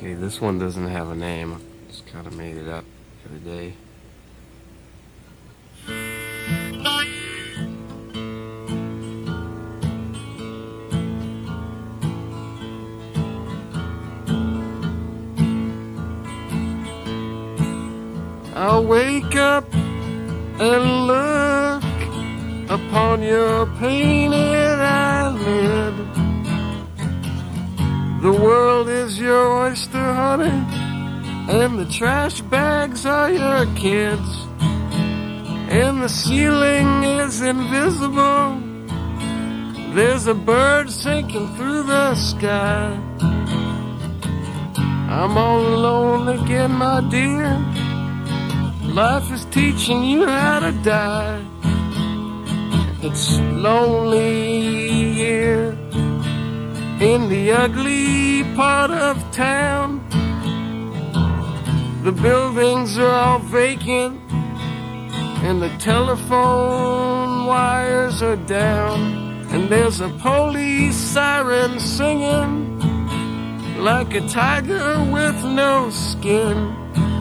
Okay, this one doesn't have a name. Just kind of made it up the other day. I'll wake up and look upon your painted eyelid. The world is your oyster, honey, and the trash bags are your kids, and the ceiling is invisible. There's a bird sinking through the sky. I'm all alone again, my dear. Life is teaching you how to die. It's lonely here in the ugly part of town. The buildings are all vacant and the telephone wires are down, and there's a police siren singing like a tiger with no skin.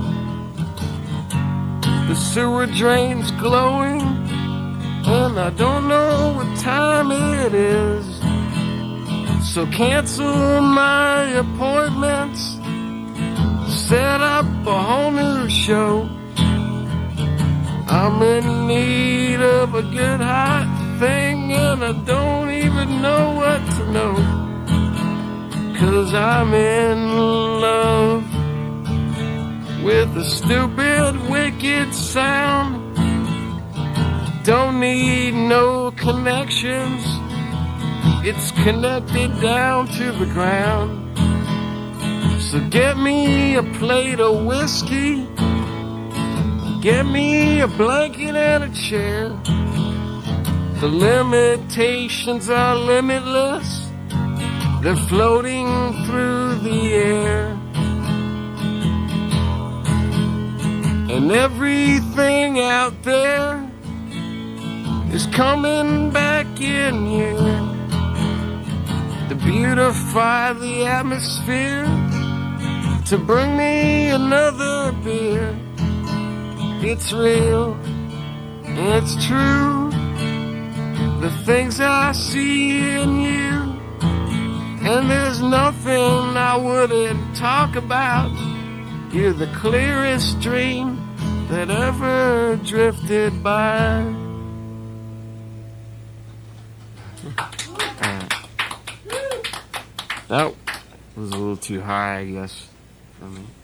The sewer drain's glowing, and I don't know what time it is. So cancel my appointments, set up a whole new show. I'm in need of a good hot thing, and I don't even know what to know. 'Cause I'm in love with a stupid, wicked sound. Don't need no connections, it's connected down to the ground. So get me a plate of whiskey, get me a blanket and a chair. The limitations are limitless, they're floating through the air. And everything out there is coming back in here to beautify the atmosphere, to bring me another beer. It's real, it's true, the things I see in you, and there's nothing I wouldn't talk about. You're the clearest dream that ever drifted by. That was a little too high, I guess, for me.